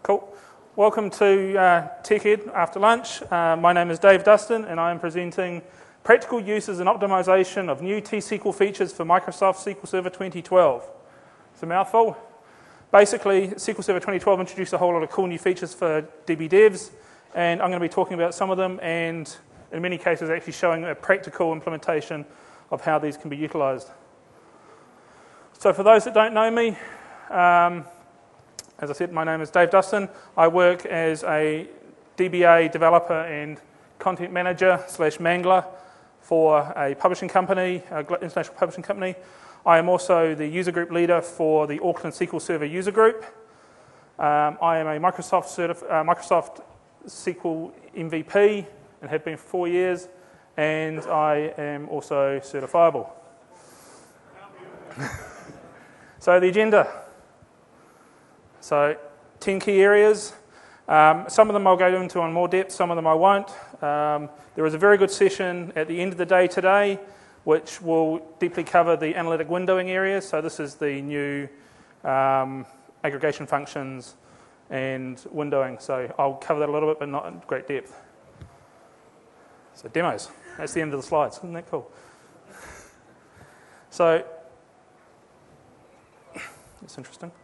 Cool. Welcome to TechEd after lunch. My name is Dave Dustin and I am presenting practical uses and optimization of new T-SQL features for Microsoft SQL Server 2012. It's a mouthful. Basically, SQL Server 2012 introduced a whole lot of cool new features for DB devs, and I'm going to be talking about some of them and in many cases actually showing a practical implementation of how these can be utilized. So for those that don't know me, as I said, my name is Dave Dustin. I work as a DBA developer and content manager / mangler for a publishing company, an international publishing company. I am also the user group leader for the Auckland SQL Server user group. I am a Microsoft SQL MVP and have been for 4 years, and I am also certifiable. So the agenda. So 10 key areas. Some of them I'll go into on more depth, some of them I won't. There is a very good session at the end of the day today which will deeply cover the analytic windowing areas. So this is the new aggregation functions and windowing. So I'll cover that a little bit, but not in great depth. So demos. That's the end of the slides. Isn't that cool? So that's interesting.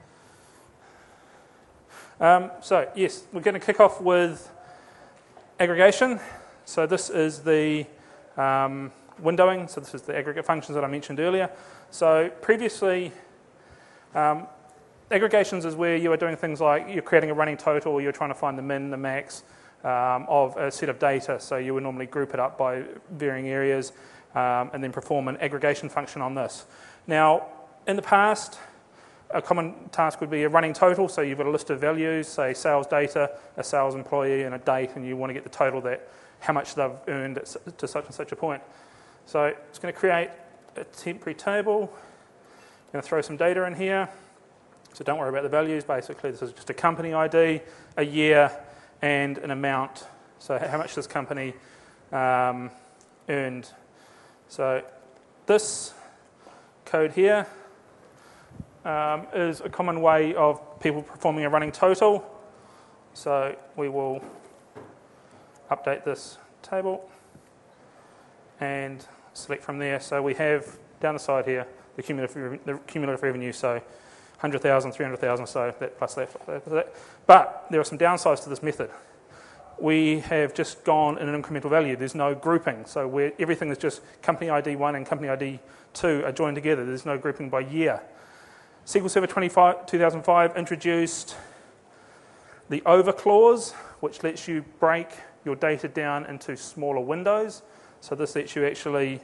So yes, we're going to kick off with aggregation. So this is the windowing. So this is the aggregate functions that I mentioned earlier. So previously, aggregations is where you are doing things like you're creating a running total, or you're trying to find the min, the max of a set of data. So you would normally group it up by varying areas and then perform an aggregation function on this. Now, in the past, a common task would be a running total, so you've got a list of values, say sales data, a sales employee, and a date, and you want to get the total that how much they've earned to such and such a point. So it's going to create a temporary table. I'm going to throw some data in here. So don't worry about the values. Basically, this is just a company ID, a year, and an amount. So how much this company earned. So this code here is a common way of people performing a running total. So we will update this table and select from there. So we have down the side here the cumulative revenue, so 100,000, 300,000, so that plus that, plus that. But there are some downsides to this method. We have just gone in an incremental value. There's no grouping, so everything is just company ID 1 and company ID 2 are joined together. There's no grouping by year. SQL Server 2005 introduced the over clause, which lets you break your data down into smaller windows. So this lets you actually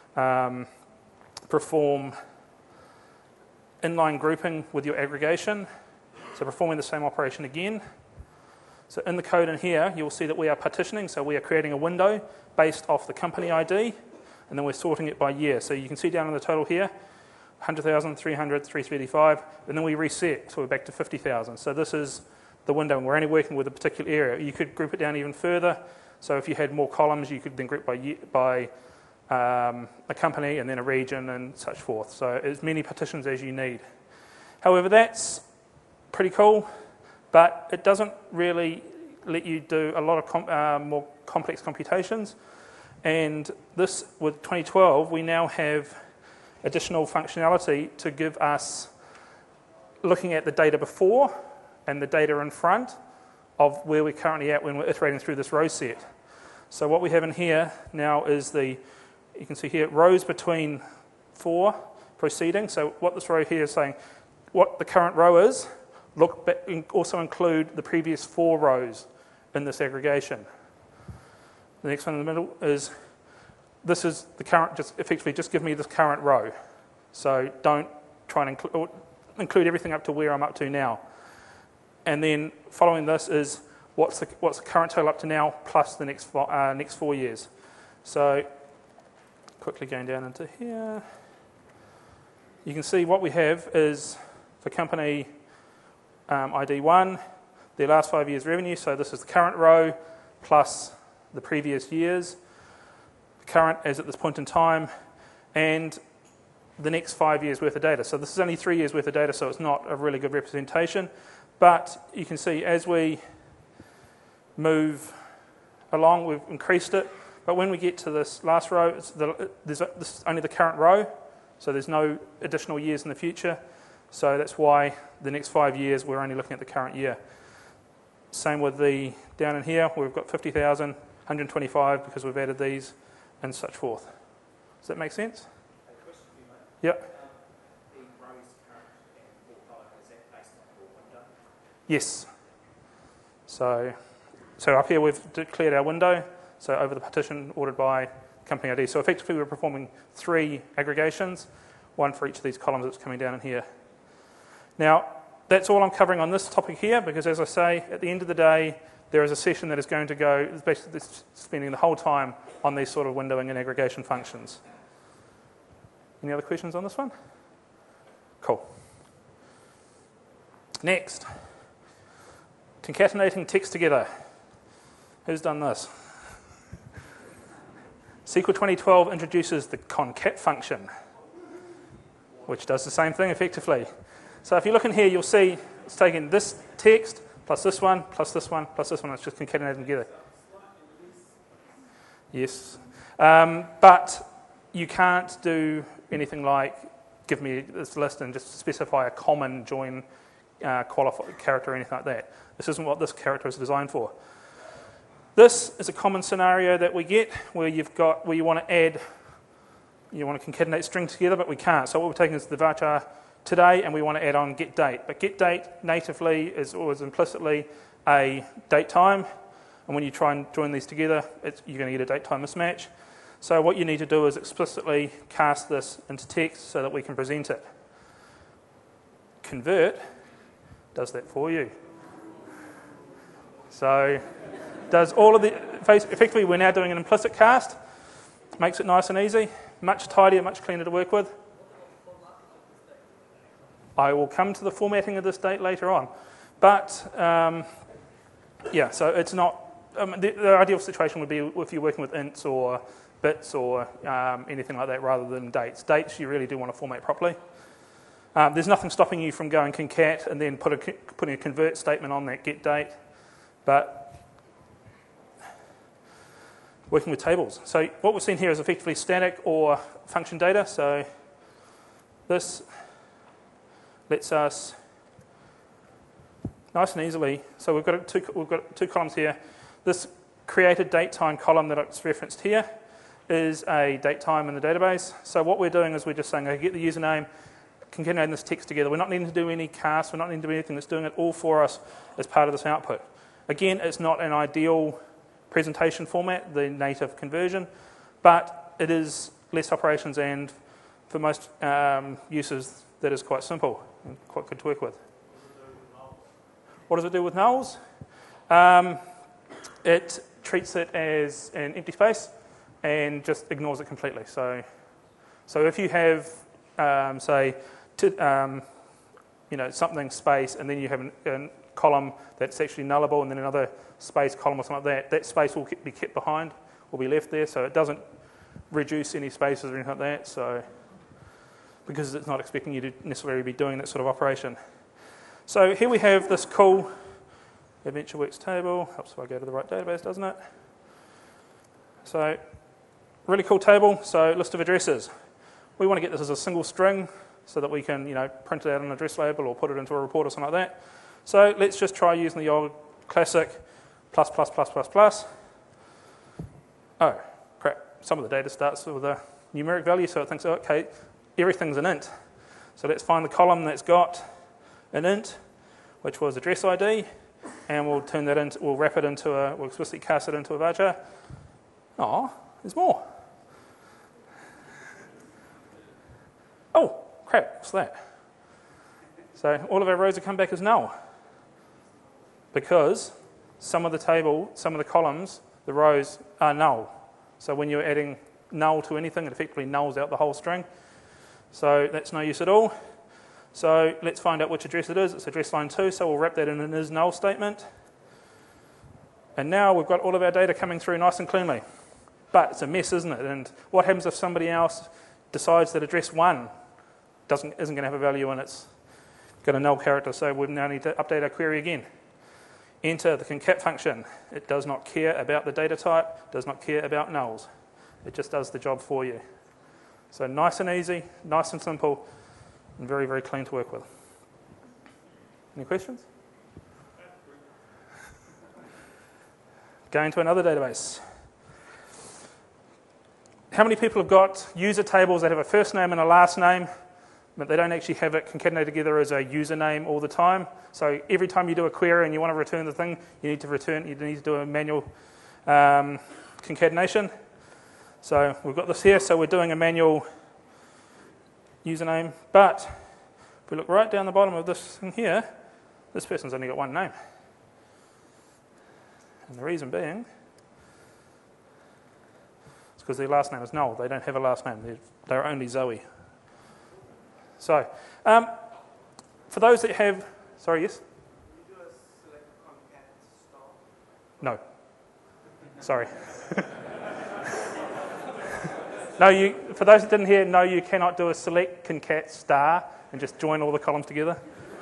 perform inline grouping with your aggregation. So performing the same operation again. So in the code in here, you'll see that we are partitioning. So we are creating a window based off the company ID, and then we're sorting it by year. So you can see down in the total here, 100,000, 300, 335, and then we reset, so we're back to 50,000. So this is the window, and we're only working with a particular area. You could group it down even further. So if you had more columns, you could then group by a company and then a region and such forth. So as many partitions as you need. However, that's pretty cool, but it doesn't really let you do a lot of more complex computations. And this, with 2012, we now have additional functionality to give us looking at the data before and the data in front of where we're currently at when we're iterating through this row set. So what we have in here now is you can see here, rows between 4 proceeding. So what this row here is saying, what the current row is, also include the previous 4 rows in this aggregation. The next one in the middle is, this is the current, effectively just give me this current row. So don't try and include everything up to where I'm up to now. And then following this is what's the current total up to now plus the next 4 years. So quickly going down into here, you can see what we have is for company ID 1, their last 5 years revenue. So this is the current row plus the previous years. Current as at this point in time, and the next 5 years worth of data. So this is only 3 years worth of data, so it's not a really good representation, But you can see as we move along, we've increased it. But when we get to this last row, this is only the current row, so there's no additional years in the future. So that's why the next 5 years we're only looking at the current year. Same with the down in here, we've got 50,000, 125 because we've added these, and such forth. Does that make sense? A question for you, mate. Yep. The rows current and full column, is that based on your window? Yes. So up here we've declared our window, so over the partition ordered by company ID. So effectively we're performing 3 aggregations, 1 for each of these columns that's coming down in here. Now, that's all I'm covering on this topic here, because as I say, at the end of the day, there is a session that is going to go, basically spending the whole time on these sort of windowing and aggregation functions. Any other questions on this one? Cool. Next, concatenating text together. Who's done this? SQL 2012 introduces the concat function, which does the same thing effectively. So if you look in here, you'll see it's taking this text plus this one, plus this one, plus this one. It's just concatenating together. Yes. But you can't do anything like give me this list and just specify a common join qualified character or anything like that. This isn't what this character is designed for. This is a common scenario that we get where you want to add, you want to concatenate strings together, but we can't. So what we're taking is the varchar today, and we want to add on get date. But get date natively is always implicitly a date time, and when you try and join these together, you're going to get a date time mismatch. So what you need to do is explicitly cast this into text so that we can present it. Convert does that for you. So does all of the, effectively we're now doing an implicit cast, makes it nice and easy, much tidier, much cleaner to work with. I will come to the formatting of this date later on. But, yeah, so it's not, the ideal situation would be if you're working with ints or bits or anything like that rather than dates. Dates you really do want to format properly. There's nothing stopping you from going concat and then putting a convert statement on that get date. But working with tables. So what we've seen here is effectively static or function data. So this lets us nice and easily, so we've got two columns here. This created date time column that it's referenced here is a date time in the database. So what we're doing is we're just saying, okay, get the username, concatenating this text together. We're not needing to do any cast, we're not needing to do anything, it's doing it all for us as part of this output. Again, it's not an ideal presentation format, the native conversion, but it is less operations, and for most users that is quite simple and quite good to work with. What does it do with nulls? It treats it as an empty space and just ignores it completely. So if you have, say, something space, and then you have a column that's actually nullable, and then another space column or something like that, that space will be kept behind, will be left there, so it doesn't reduce any spaces or anything like that. So because it's not expecting you to necessarily be doing that sort of operation. So here we have this cool AdventureWorks table. Helps if I go to the right database, doesn't it? So really cool table. So list of addresses. We want to get this as a single string so that we can, print it out on an address label or put it into a report or something like that. So let's just try using the old classic plus, plus, plus, plus, plus. Oh, crap. Some of the data starts with a numeric value, so it thinks, oh, okay, everything's an int. So let's find the column that's got an int, which was address ID, and we'll turn that into, we'll wrap it into we'll explicitly cast it into a varchar. Oh, there's more. Oh, crap, what's that? So all of our rows have come back as null, because some of the table, some of the columns, the rows are null. So when you're adding null to anything, it effectively nulls out the whole string. So that's no use at all. So let's find out which address it is. It's address line 2, so we'll wrap that in an is null statement. And now we've got all of our data coming through nice and cleanly. But it's a mess, isn't it? And what happens if somebody else decides that address 1 isn't going to have a value in its Got a null character, so we now need to update our query again. Enter the concat function. It does not care about the data type, does not care about nulls. It just does the job for you. So nice and easy, nice and simple, and very, very clean to work with. Any questions? Going to another database. How many people have got user tables that have a first name and a last name, but they don't actually have it concatenated together as a username all the time? So every time you do a query and you want to return the thing, you need to do a manual concatenation. So we've got this here, so we're doing a manual username, but if we look right down the bottom of this thing here, this person's only got one name. And the reason being, it's because their last name is Noel. They don't have a last name. They're only Zoe. So, for those that have, sorry, yes? Can you do a select concat star? No. Sorry. No, for those that didn't hear, no, you cannot do a select concat star and just join all the columns together.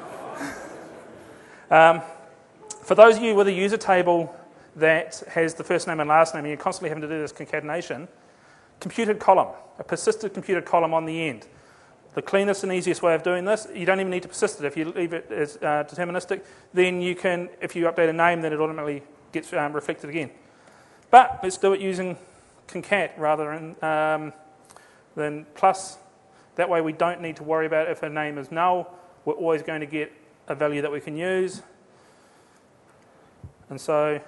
For those of you with a user table that has the first name and last name, and you're constantly having to do this concatenation, computed column, a persisted computed column on the end. The cleanest and easiest way of doing this, you don't even need to persist it. If you leave it as deterministic, then you can, if you update a name, then it automatically gets reflected again. But let's do it using concat rather than plus. That way we don't need to worry about if a name is null. We're always going to get a value that we can use. And so,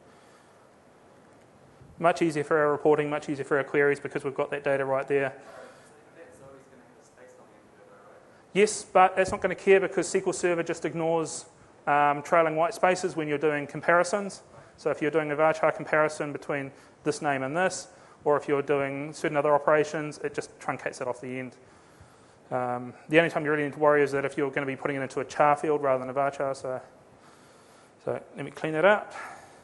much easier for our reporting, much easier for our queries because we've got that data right there. Yes, but that's not going to care because SQL Server just ignores trailing white spaces when you're doing comparisons. So if you're doing a varchar comparison between this name and this, or if you're doing certain other operations, it just truncates it off the end. The only time you really need to worry is that if you're going to be putting it into a char field rather than a varchar. So let me clean that up.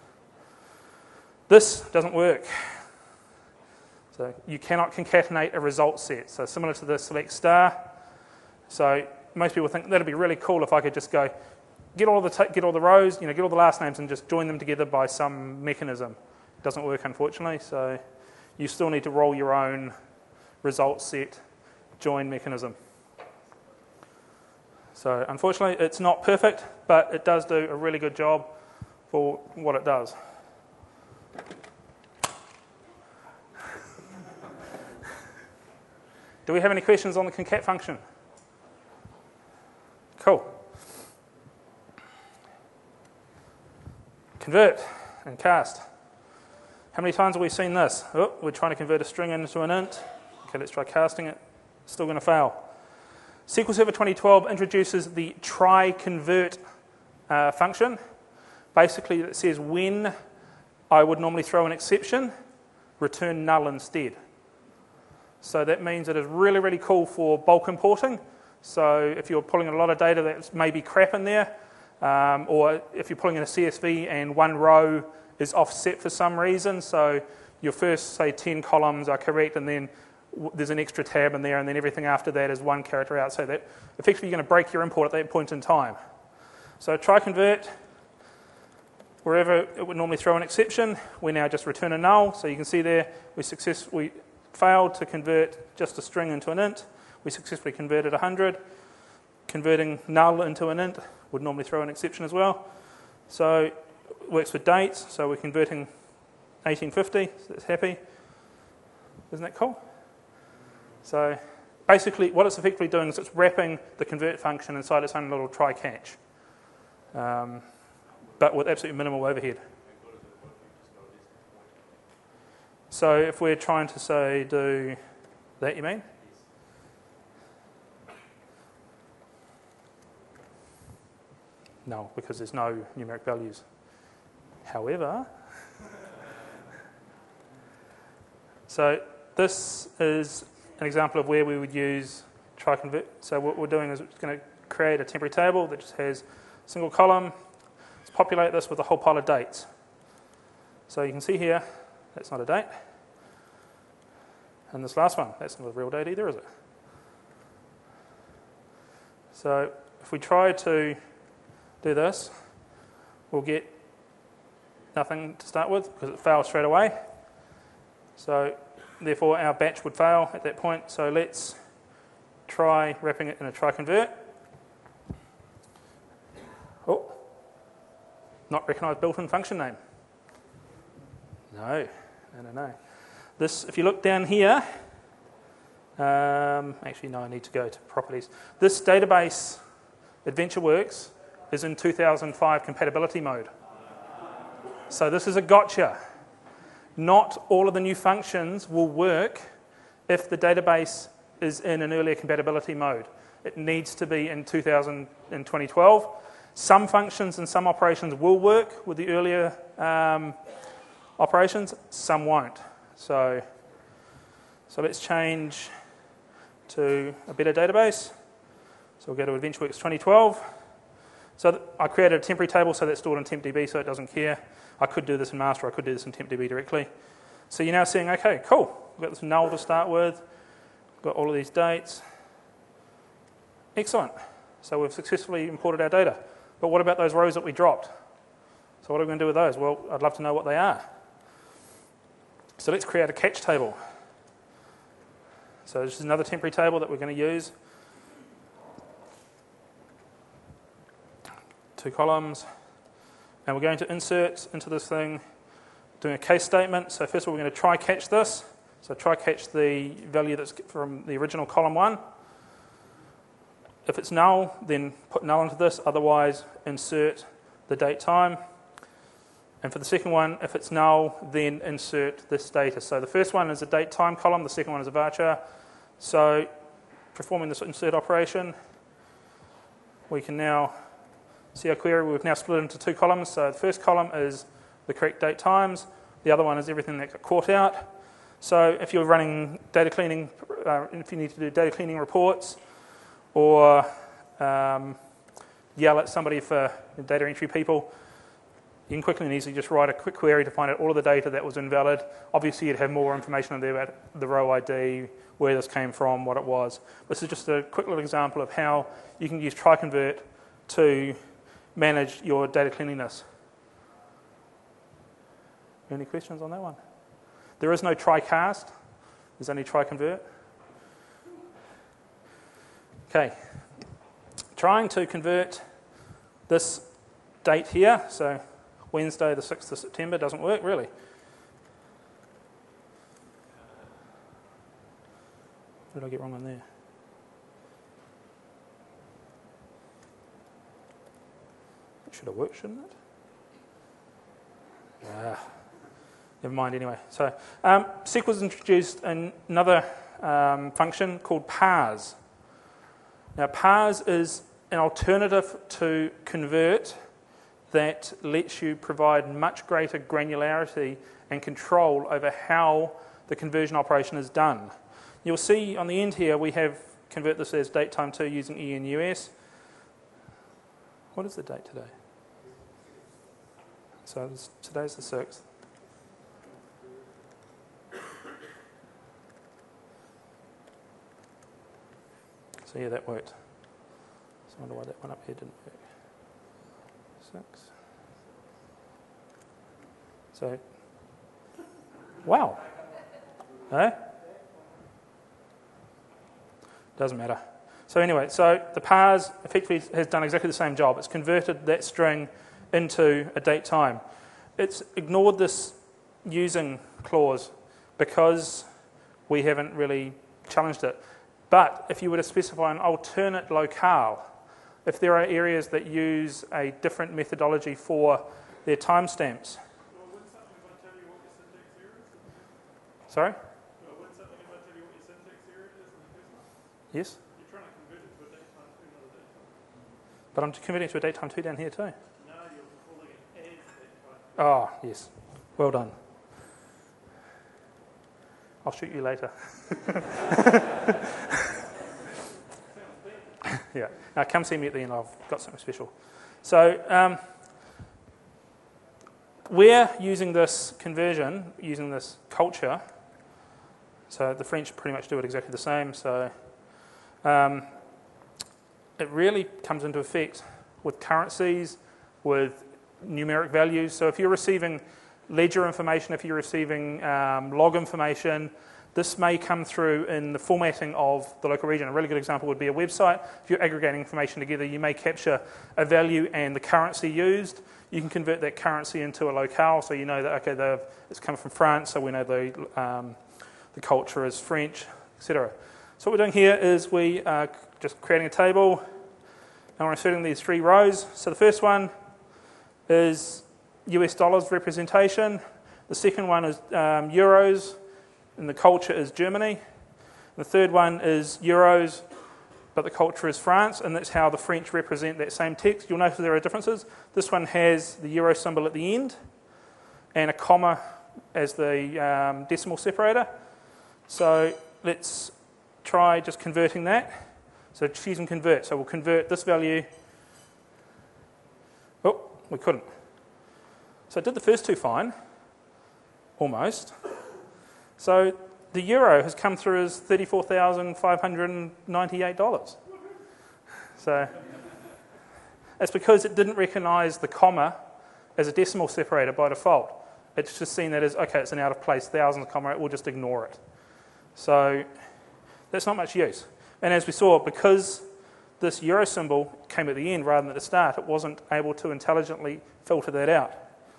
This doesn't work. So you cannot concatenate a result set. So similar to the select star. So most people think that'd be really cool if I could just go get all the rows, get all the last names, and just join them together by some mechanism. It doesn't work, unfortunately. So you still need to roll your own result set join mechanism. So unfortunately, it's not perfect, but it does do a really good job for what it does. Do we have any questions on the concat function? Cool. Convert and cast. How many times have we seen this? Oh, we're trying to convert a string into an int. Okay, let's try casting it. Still going to fail. SQL Server 2012 introduces the try convert function. Basically, it says when I would normally throw an exception, return null instead. So that means it is really, really cool for bulk importing. So if you're pulling in a lot of data that's maybe crap in there, or if you're pulling in a CSV and one row is offset for some reason, so your first, say, 10 columns are correct, and then there's an extra tab in there, and then everything after that is one character out, so that effectively you're going to break your import at that point in time. So try convert, wherever it would normally throw an exception, we now just return a null. So you can see there we failed to convert just a string into an int. We successfully converted 100. Converting null into an int would normally throw an exception as well. So it works for dates, so we're converting 1850, so that's happy. Isn't that cool? So basically what it's effectively doing is it's wrapping the convert function inside its own little try catch, but with absolutely minimal overhead. So if we're trying to say do that, you mean? No, because there's no numeric values. However, so this is an example of where we would use try convert. So what we're doing is it's going to create a temporary table that just has a single column. Let's populate this with a whole pile of dates. So you can see here, that's not a date. And this last one, that's not a real date either, is it? So if we try to do this, we'll get nothing to start with because it fails straight away. So therefore our batch would fail at that point. So let's try wrapping it in a try convert. Oh, not recognized built-in function name. No. This, if you look down here, actually no, I need to go to properties. This database, AdventureWorks, is in 2005 compatibility mode. So this is a gotcha. Not all of the new functions will work if the database is in an earlier compatibility mode. It needs to be in 2012. Some functions and some operations will work with the earlier operations, some won't. So let's change to a better database. So we'll go to AdventureWorks 2012. So I created a temporary table so that's stored in TempDB so it doesn't care. I could do this in master, I could do this in TempDB directly. So you're now seeing, okay, cool. We've got this null to start with. We've got all of these dates. Excellent. So we've successfully imported our data. But what about those rows that we dropped? So what are we going to do with those? Well, I'd love to know what they are. So let's create a catch table. So this is another temporary table that we're going to use. 2 columns. And we're going to insert into this thing, doing a case statement. So first of all, we're going to try catch this. So try catch the value that's from the original column 1. If it's null, then put null into this. Otherwise, insert the date time. And for the second one, if it's null, then insert this data. So the first one is a date time column. The second one is a varchar. So performing this insert operation, we can now see our query. We've now split it into 2 columns. So the first column is the correct date times. The other one is everything that got caught out. So if you're running data cleaning, if you need to do data cleaning reports or yell at somebody for data entry people, you can quickly and easily just write a quick query to find out all of the data that was invalid. Obviously, you'd have more information on there about the row ID, where this came from, what it was. This is just a quick little example of how you can use try-convert to manage your data cleanliness. Any questions on that one? There is no try-cast. There's only try-convert. Okay. Trying to convert this date here, so Wednesday the 6th of September doesn't work, really. What did I get wrong on there? It should have worked, shouldn't it? Never mind anyway. So SQL's introduced another function called parse. Now parse is an alternative to convert that lets you provide much greater granularity and control over how the conversion operation is done. You'll see on the end here we have convert this as date time 2 using ENUS. What is the date today? So today's the 6th. So yeah, that worked. So I wonder why that one up here didn't work. 6. So, wow. No? Doesn't matter. So anyway, so the parse effectively has done exactly the same job. It's converted that string into a date time. It's ignored this using clause because we haven't really challenged it. But if you were to specify an alternate locale, if there are areas that use a different methodology for their timestamps. Well, wouldn't something about tell you what your syntax error is? Sorry? Well, wouldn't something about tell you what your syntax error is in the business? Yes? You're trying to convert it to a date time 2, not a date time. But I'm converting to a date time 2 down here too. No, you're calling it as date time. Oh, yes. Well done. I'll shoot you later. Yeah. Now come see me at the end. I've got something special. So we're using this conversion, using this culture. So the French pretty much do it exactly the same. So it really comes into effect with currencies, with numeric values. So if you're receiving ledger information, if you're receiving log information, this may come through in the formatting of the local region. A really good example would be a website. If you're aggregating information together, you may capture a value and the currency used. You can convert that currency into a locale, so you know that, okay, it's come from France, so we know the culture is French, etc. So what we're doing here is we are just creating a table, and we're inserting these 3 rows. So the first one is US dollars representation. The second one is euros, and the culture is Germany. And the third one is euros, but the culture is France, and that's how the French represent that same text. You'll notice there are differences. This one has the euro symbol at the end and a comma as the decimal separator. So let's try just converting that. So choosing convert. So we'll convert this value. Oh, we couldn't. So it did the first 2 fine, almost. So the euro has come through as $34,598. So it's because it didn't recognise the comma as a decimal separator by default. It's just seen that as, okay, it's an out of place thousands comma, it will just ignore it. So that's not much use. And as we saw, because this euro symbol came at the end rather than at the start, it wasn't able to intelligently filter that out.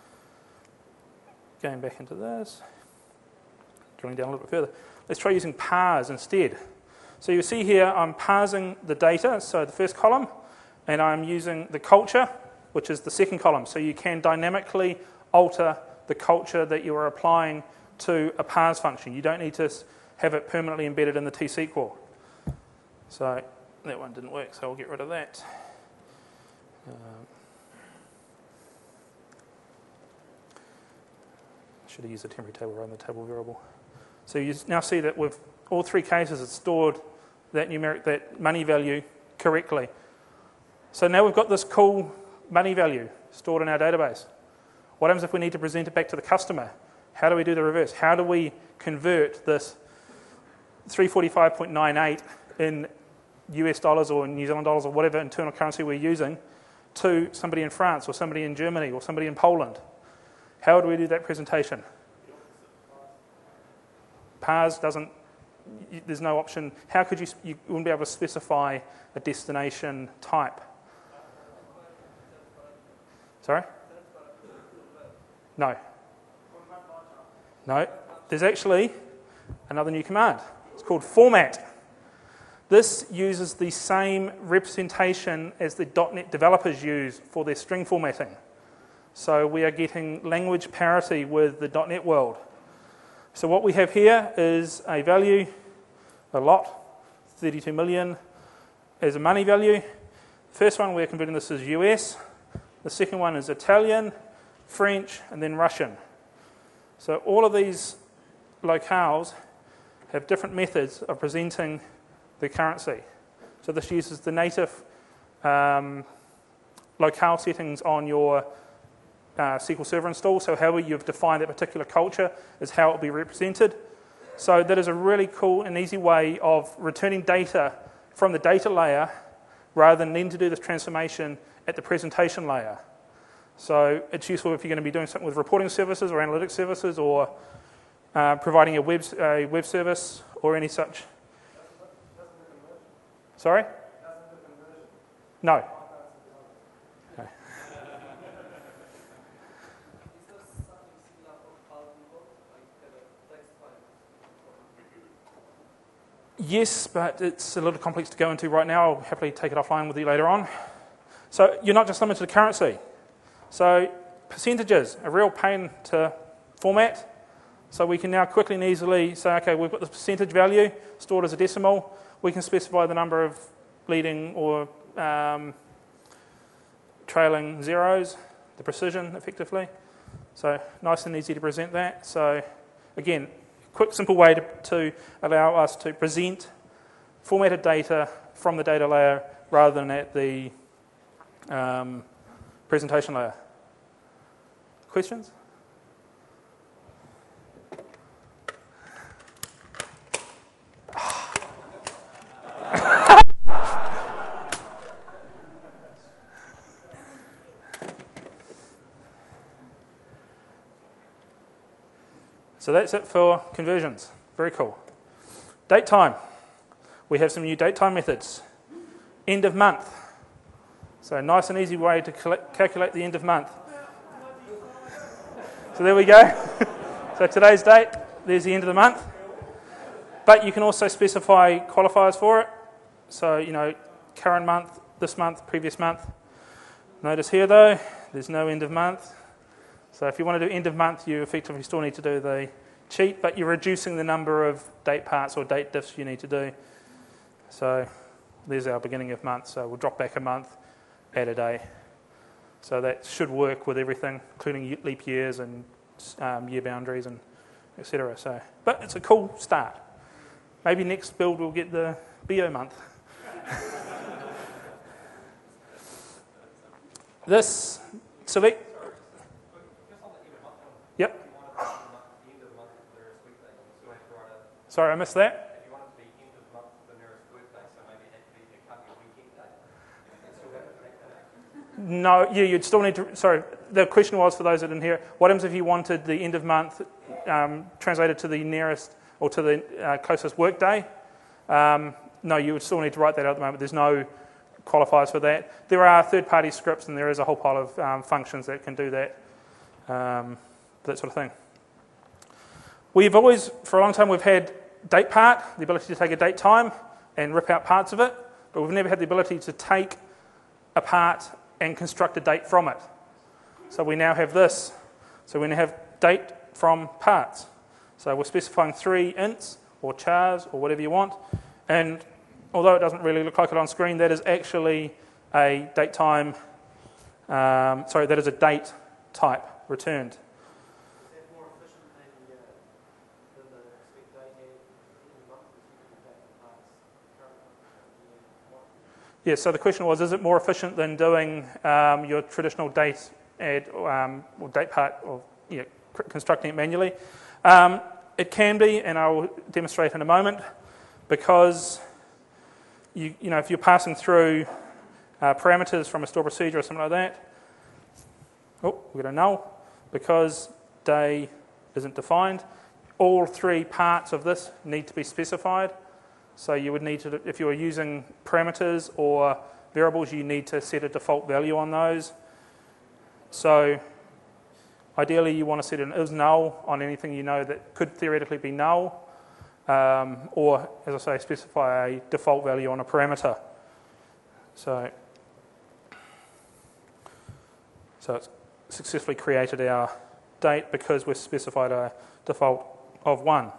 Going back into this, drilling down a little bit further. Let's try using parse instead. So you see here I'm parsing the data, so the first column, and I'm using the culture, which is the second column. So you can dynamically alter the culture that you are applying to a parse function. You don't need to have it permanently embedded in the T-SQL. So that one didn't work, so I'll get rid of that. Should have used the temporary table rather than the table variable. So you now see that with all 3 cases it's stored that money value correctly. So now we've got this cool money value stored in our database. What happens if we need to present it back to the customer? How do we do the reverse? How do we convert this 345.98 in US dollars or New Zealand dollars or whatever internal currency we're using to somebody in France or somebody in Germany or somebody in Poland? How do we do that presentation? Parse doesn't, there's no option. How could you wouldn't be able to specify a destination type? Sorry? No. No. There's actually another new command. It's called format. This uses the same representation as the .NET developers use for their string formatting. So we are getting language parity with the .NET world. So what we have here is a value, a lot, 32 million, as a money value. The first one we're converting this as US. The second one is Italian, French, and then Russian. So all of these locales have different methods of presenting the currency. So this uses the native locale settings on your SQL Server install. So however you've defined that particular culture is how it will be represented. So that is a really cool and easy way of returning data from the data layer rather than needing to do this transformation at the presentation layer. So it's useful if you're going to be doing something with reporting services or analytics services or providing a web service or any such. Sorry? No. Okay. Yes, but it's a little complex to go into right now. I'll happily take it offline with you later on. So you're not just limited to currency. So percentages, a real pain to format. So we can now quickly and easily say, okay, we've got this percentage value stored as a decimal. We can specify the number of leading or trailing zeros, the precision effectively. So nice and easy to present that. So again, quick, simple way to allow us to present formatted data from the data layer rather than at the presentation layer. Questions? So that's it for conversions. Very cool. Date time. We have some new date time methods. End of month. So a nice and easy way to calculate the end of month. So there we go. So today's date, there's the end of the month. But you can also specify qualifiers for it. So, you know, current month, this month, previous month. Notice here though, there's no end of month. So if you want to do end of month, you effectively still need to do the cheat, but you're reducing the number of date parts or date diffs you need to do. So there's our beginning of month. So we'll drop back a month, add a day. So that should work with everything, including leap years and year boundaries and etc. So, but it's a cool start. Maybe next build we'll get the BO month. This select. Yep. Sorry, I missed that. If you want it to be end of month, the nearest workday, so maybe it had to be a company weekend day. You still have to take that out. No, yeah, you'd still need to. Sorry, the question was for those that didn't hear. What happens if you wanted the end of month translated to the nearest or to the closest workday? No, you would still need to write that out at the moment. There's no qualifiers for that. There are third-party scripts, and there is a whole pile of functions that can do that, that sort of thing. We've always, for a long time, we've had date part, the ability to take a date time and rip out parts of it, but we've never had the ability to take a part and construct a date from it. So we now have this. So we now have date from parts. So we're specifying 3 ints or chars or whatever you want, and although it doesn't really look like it on screen, that is actually a date time, that is a date type returned. Yeah, so the question was, is it more efficient than doing your traditional date add or date part or constructing it manually? It can be, and I will demonstrate in a moment, because you know if you're passing through parameters from a store procedure or something like that, we got a null because day isn't defined. All 3 parts of this need to be specified. So you would need to, if you are using parameters or variables, you need to set a default value on those. So ideally you want to set an is null on anything you know that could theoretically be null, or, as I say, specify a default value on a parameter. So it's successfully created our date because we've specified a default of 1.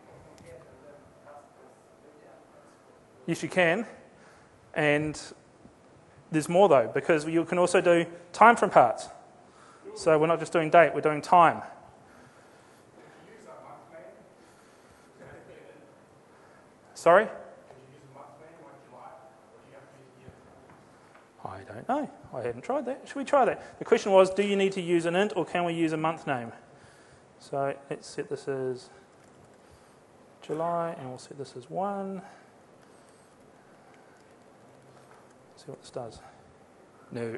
Yes, you can, and there's more though, because you can also do time from parts. So we're not just doing date, we're doing time. Sorry? I don't know. I haven't tried that. Should we try that? The question was, do you need to use an int or can we use a month name? So let's set this as July, and we'll set this as 1. See what this does. No.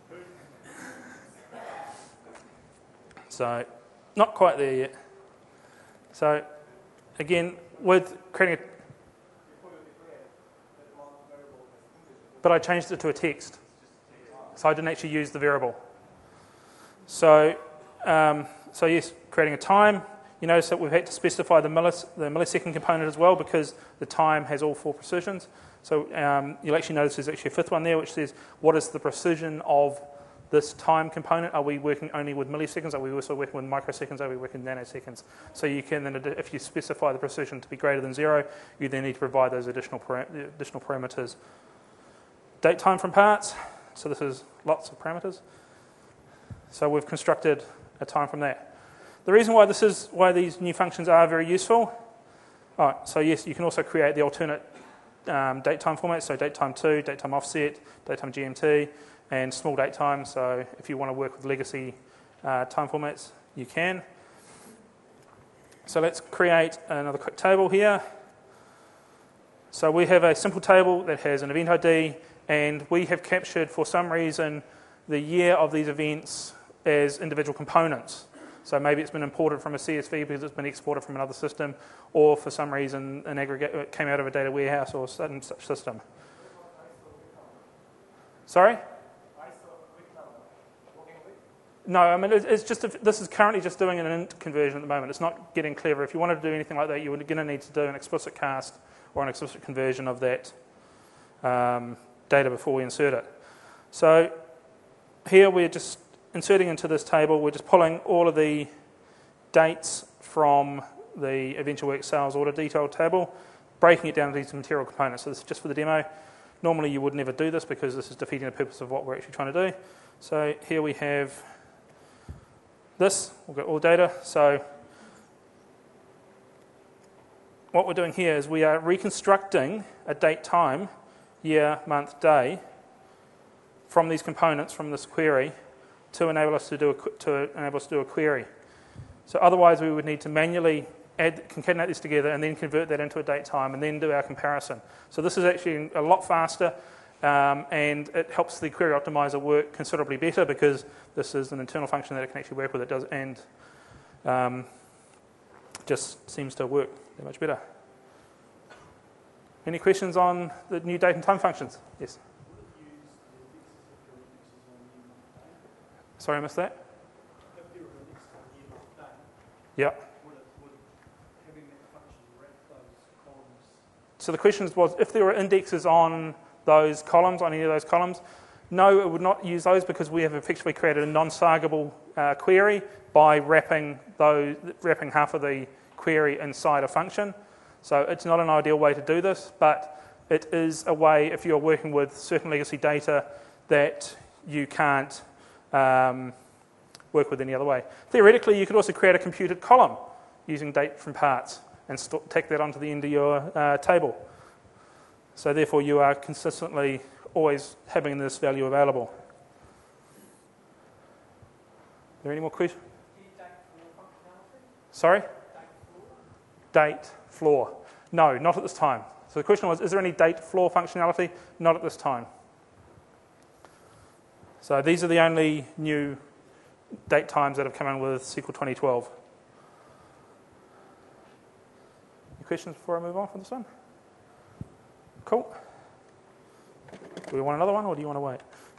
So, not quite there yet. So, again, with creating a... But I changed it to a text. So I didn't actually use the variable. So yes, creating a time. You notice that we've had to specify the millisecond component as well because the time has all 4 precisions. So you'll actually notice there's actually a 5th one there which says what is the precision of this time component. Are we working only with milliseconds? Are we also working with microseconds? Are we working with nanoseconds? So you can then, if you specify the precision to be greater than 0, you then need to provide those additional parameters. Date time from parts. So this is lots of parameters. So we've constructed a time from that. The reason why these new functions are very useful. So yes, you can also create the alternate date time formats. So date time 2, date time offset, date time GMT, and small date time. So if you want to work with legacy time formats, you can. So let's create another quick table here. So we have a simple table that has an event ID, and we have captured, for some reason, the year of these events as individual components. So maybe it's been imported from a CSV because it's been exported from another system, or for some reason an aggregate it came out of a data warehouse or some such system. Sorry? No, I mean, it's just, this is currently just doing an int conversion at the moment. It's not getting clever. If you wanted to do anything like that, you're going to need to do an explicit cast or an explicit conversion of that data before we insert it. So here we're just inserting into this table, we're just pulling all of the dates from the EdventureWorks sales order detail table, breaking it down into these material components. So this is just for the demo. Normally you would never do this because this is defeating the purpose of what we're actually trying to do. So here we have this, we've got all data. So what we're doing here is we are reconstructing a date, time, year, month, day from these components, from this query, to enable us to do a query. So otherwise we would need to manually concatenate this together and then convert that into a date, time, and then do our comparison. So this is actually a lot faster, and it helps the query optimizer work considerably better because this is an internal function that it can actually work with. It does, and just seems to work that much better. Any questions on the new date and time functions? Yes. Sorry, I missed that. Yeah. So the question was, if there were indexes on those columns, on any of those columns, no, it would not use those because we have effectively created a non-sargable query by wrapping half of the query inside a function. So it's not an ideal way to do this, but it is a way, if you're working with certain legacy data, that you can't work with any other way. Theoretically, you could also create a computed column using date from parts and tack that onto the end of your table. So therefore, you are consistently always having this value available. Are there any more questions? Sorry? Date floor. No, not at this time. So the question was, is there any date floor functionality? Not at this time. So these are the only new date times that have come in with SQL 2012. Any questions before I move on from this one? Cool. Do we want another one or do you want to wait?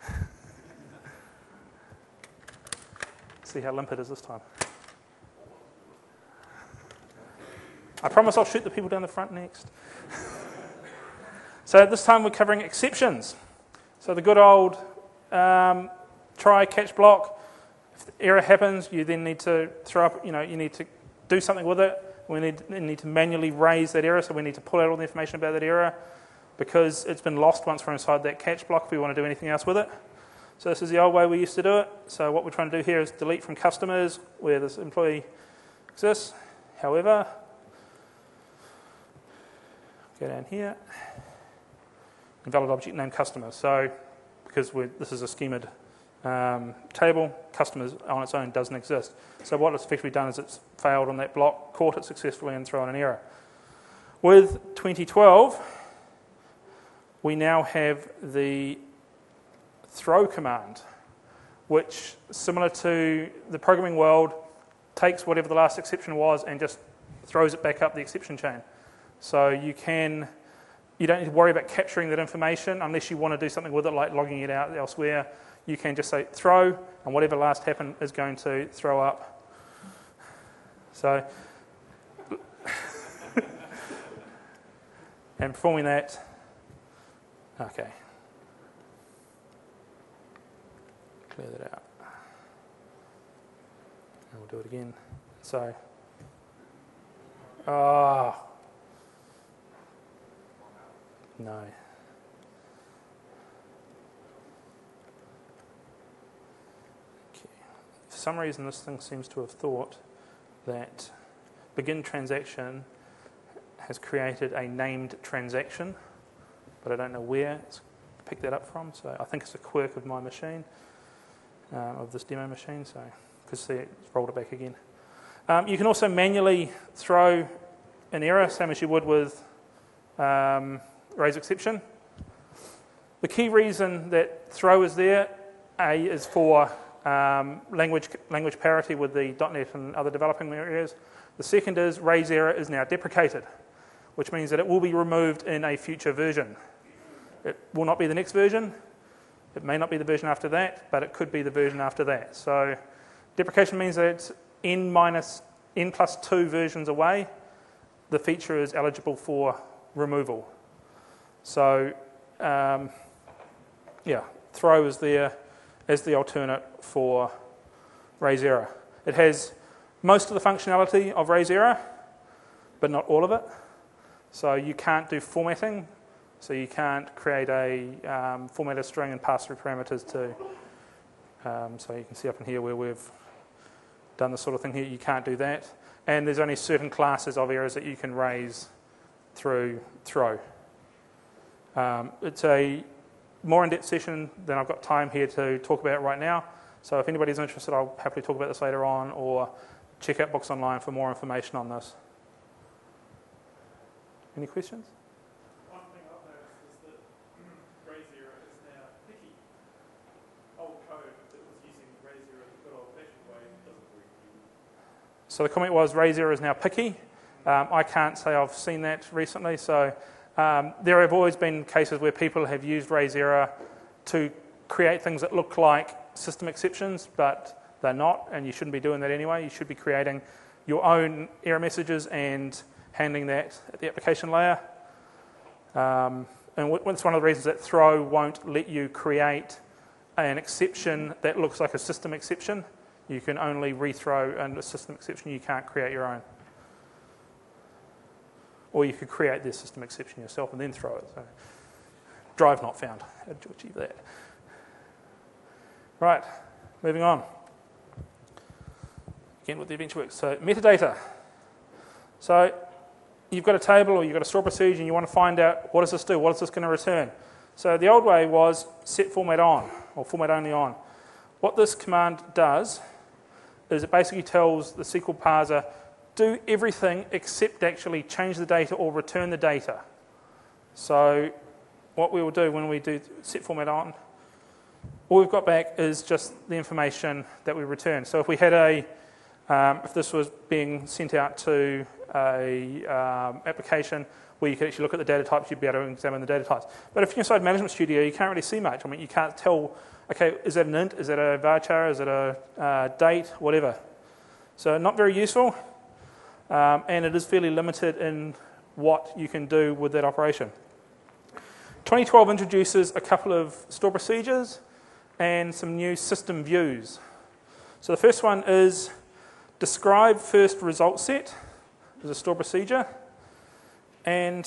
See how limp it is this time. I promise I'll shoot the people down the front next. So this time we're covering exceptions. So the good old try, catch, block. If the error happens, you then need to throw up, you need to do something with it. We need to manually raise that error, so we need to pull out all the information about that error because it's been lost once we're inside that catch block if we want to do anything else with it. So this is the old way we used to do it. So what we're trying to do here is delete from customers where this employee exists. However, go down here, invalid object name customer. So because this is a schemed table, customers on its own doesn't exist. So what it's effectively done is it's failed on that block, caught it successfully and thrown an error. With 2012, we now have the throw command, which, similar to the programming world, takes whatever the last exception was and just throws it back up the exception chain. So you don't need to worry about capturing that information unless you want to do something with it, like logging it out elsewhere. You can just say throw, and whatever last happened is going to throw up. So, and performing that, okay. Clear that out. And we'll do it again. So, no. Okay. For some reason, this thing seems to have thought that begin transaction has created a named transaction, but I don't know where it's picked that up from. So I think it's a quirk of my machine, of this demo machine. So, because see, it's rolled it back again. You can also manually throw an error, same as you would with raise exception. The key reason that throw is there, A, is for language parity with the .NET and other developing areas. The second is raise error is now deprecated, which means that it will be removed in a future version. It will not be the next version. It may not be the version after that, but it could be the version after that. So deprecation means that it's n plus 2 versions away. The feature is eligible for removal. So throw is there as the alternate for raise error. It has most of the functionality of raise error, but not all of it. So you can't do formatting. So you can't create a formatted string and pass through parameters to. So you can see up in here where we've done this sort of thing here. You can't do that. And there's only certain classes of errors that you can raise through throw. It's a more in-depth session than I've got time here to talk about right now. So if anybody's interested, I'll happily talk about this later on, or check out books online for more information on this. Any questions? One thing I've noticed is that raise error is now picky. Old code that was using raise error the good old-fashioned way doesn't work anymore. So the comment was raise error is now picky. I can't say I've seen that recently. So there have always been cases where people have used raise error to create things that look like system exceptions, but they're not, and you shouldn't be doing that anyway. You should be creating your own error messages and handling that at the application layer. And it's one of the reasons that throw won't let you create an exception that looks like a system exception. You can only rethrow a system exception. You can't create your own. Or you could create the system exception yourself and then throw it. So, drive not found. How did you achieve that? Right, moving on. Again with the event works. So metadata. So you've got a table or you've got a store procedure and you want to find out what does this do? What is this going to return? So the old way was set format on or format only on. What this command does is it basically tells the SQL parser do everything except actually change the data or return the data. So what we will do when we do set format on, all we've got back is just the information that we return. So if we had if this was being sent out to a application where you could actually look at the data types, you'd be able to examine the data types. But if you're inside Management Studio, you can't really see much. I mean, you can't tell, okay, is that an int, is that a varchar, is it a date, whatever. So not very useful, and it is fairly limited in what you can do with that operation. 2012 introduces a couple of store procedures and some new system views. So the first one is describe first result set as a store procedure, and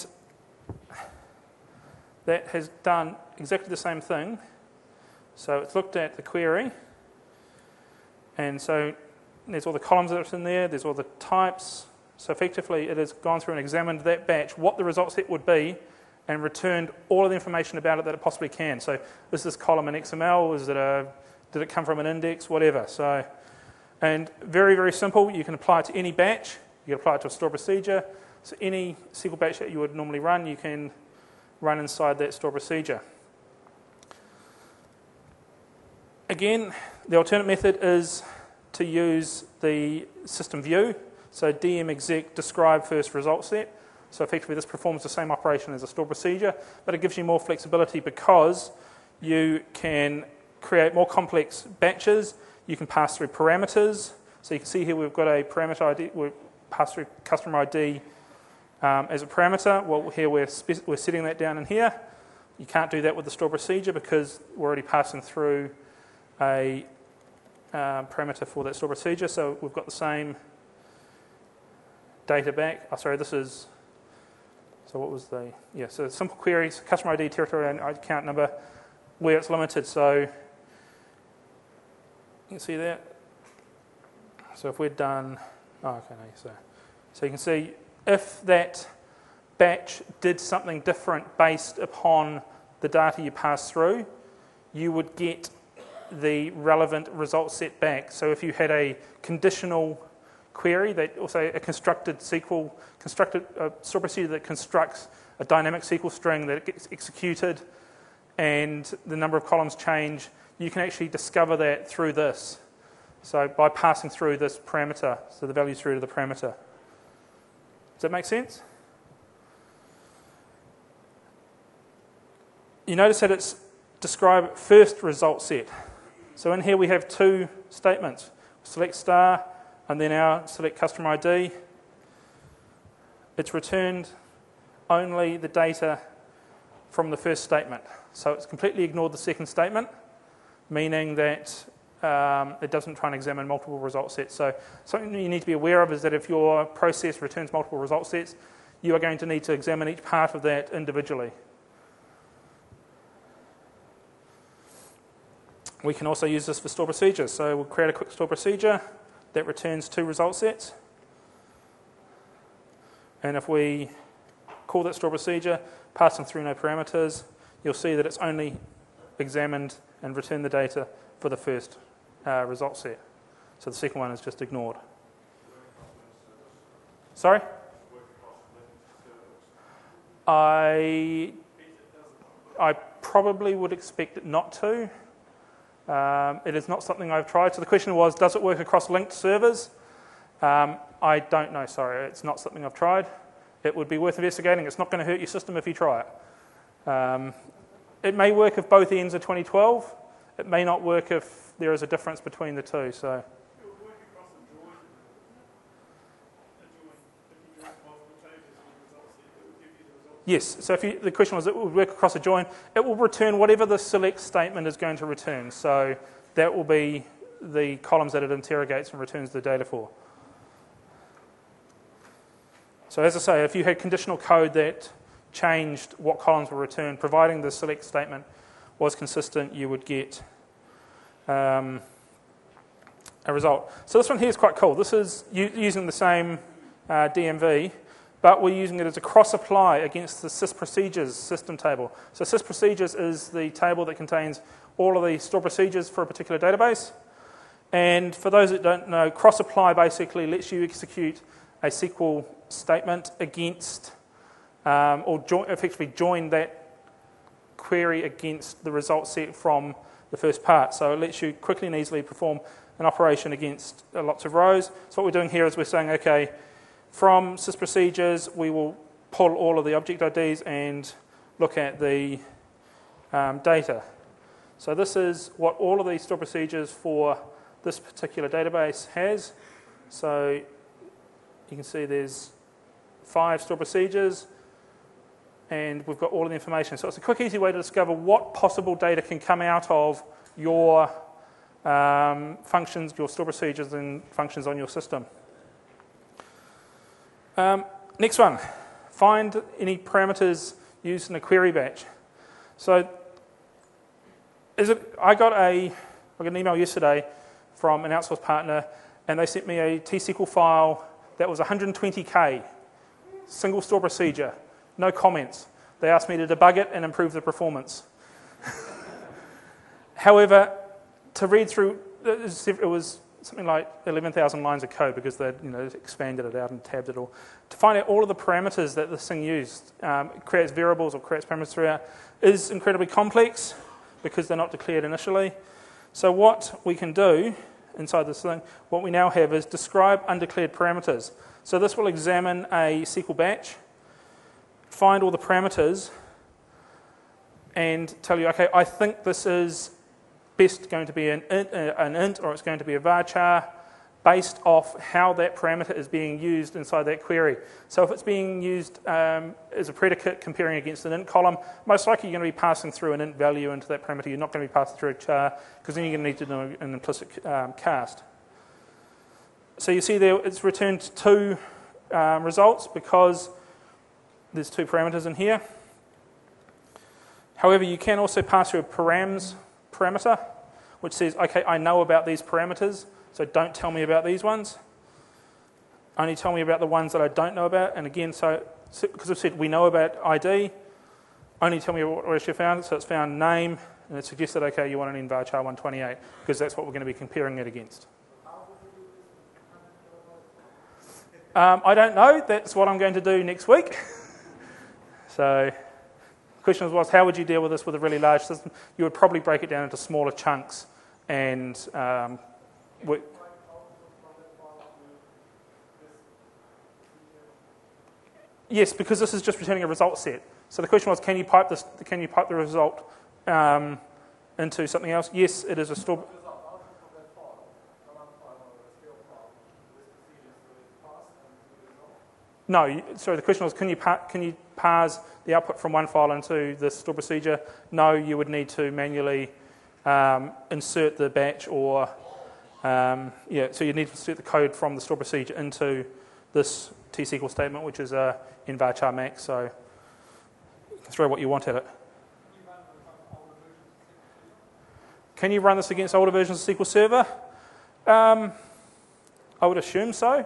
that has done exactly the same thing. So it's looked at the query, and so there's all the columns that are in there, there's all the types. So effectively it has gone through and examined that batch, what the result set would be, and returned all of the information about it that it possibly can. So is this column in XML? Did it come from an index? Whatever. So, and very, very simple. You can apply it to any batch. You can apply it to a store procedure. So any SQL batch that you would normally run, you can run inside that store procedure. Again, the alternate method is to use the system view. So DM exec describe first result set. So effectively this performs the same operation as a store procedure, but it gives you more flexibility because you can create more complex batches. You can pass through parameters. So you can see here we've got a parameter ID. We pass through customer ID as a parameter. Well, here we're setting that down in here. You can't do that with the store procedure because we're already passing through a parameter for that store procedure. So we've got the same data back. Oh, sorry, this is... So what was the... Yeah, so simple queries, customer ID, territory, and account number, where it's limited. So you can see that. So if we're done... Oh, okay, no, so you can see if that batch did something different based upon the data you pass through, you would get the relevant result set back. So if you had a conditional query, that also a constructed store procedure that constructs a dynamic SQL string that gets executed and the number of columns change, you can actually discover that through this. So by passing through this parameter, so the value through to the parameter. Does that make sense? You notice that it's describe first result set. So in here we have two statements, select star and then our select customer ID. It's returned only the data from the first statement. So it's completely ignored the second statement, meaning that it doesn't try and examine multiple result sets. So something you need to be aware of is that if your process returns multiple result sets, you are going to need to examine each part of that individually. We can also use this for store procedures. So we'll create a quick store procedure that returns two result sets. And if we call that store procedure, pass them through no parameters, you'll see that it's only examined and returned the data for the first result set. So the second one is just ignored. Sorry? I probably would expect it not to. It is not something I've tried. So the question was, does it work across linked servers? I don't know, sorry. It's not something I've tried. It would be worth investigating. It's not going to hurt your system if you try it. It may work if both ends are 2012. It may not work if there is a difference between the two. So. It would work across a join. If you join multiple changes in the result set, it would give you the result. Yes, so if the question was, it will work across a join. It will return whatever the select statement is going to return. So that will be the columns that it interrogates and returns the data for. So as I say, if you had conditional code that changed what columns were returned, providing the select statement was consistent, you would get a result. So this one here is quite cool. This is using the same DMV, but we're using it as a cross-apply against the sysprocedures system table. So sysprocedures is the table that contains all of the store procedures for a particular database. And for those that don't know, cross-apply basically lets you execute a SQL statement against, effectively join that query against the result set from the first part. So it lets you quickly and easily perform an operation against lots of rows. So what we're doing here is we're saying, okay, from sysprocedures, we will pull all of the object IDs and look at the data. So this is what all of these store procedures for this particular database has. So you can see there's 5 store procedures, and we've got all of the information. So it's a quick, easy way to discover what possible data can come out of your functions, your store procedures and functions on your system. Next one, find any parameters used in a query batch. So I got an email yesterday from an outsourced partner, and they sent me a T-SQL file that was 120K, single store procedure, no comments. They asked me to debug it and improve the performance. However, to read through, it was something like 11,000 lines of code because they'd expanded it out and tabbed it all. To find out all of the parameters that this thing used, creates variables or creates parameters throughout, is incredibly complex because they're not declared initially. So what we can do inside this thing, what we now have is describe undeclared parameters. So this will examine a SQL batch, find all the parameters, and tell you, okay, I think this is best going to be an int or it's going to be a varchar based off how that parameter is being used inside that query. So if it's being used as a predicate comparing against an int column, most likely you're going to be passing through an int value into that parameter. You're not going to be passing through a char because then you're going to need to do an implicit cast. So you see there it's returned 2 results because there's 2 parameters in here. However, you can also pass through a params parameter, which says, okay, I know about these parameters, so don't tell me about these ones. Only tell me about the ones that I don't know about. And again, so because I've said we know about ID, only tell me what you found. So it's found name, and it suggested, okay, you want an varchar 128, because that's what we're going to be comparing it against. I don't know. That's what I'm going to do next week. So question was, how would you deal with this with a really large system? You would probably break it down into smaller chunks and yes, because this is just returning a result set. So the question was, can you pipe the result into something else? Yes, it is a store. No, sorry, the question was, can you parse the output from one file into the store procedure? No, you would need to manually insert the batch or, so you need to insert the code from the store procedure into this T-SQL statement, which is a varchar max, so you can throw what you want at it. Can you run this against older versions of SQL Server? I would assume so.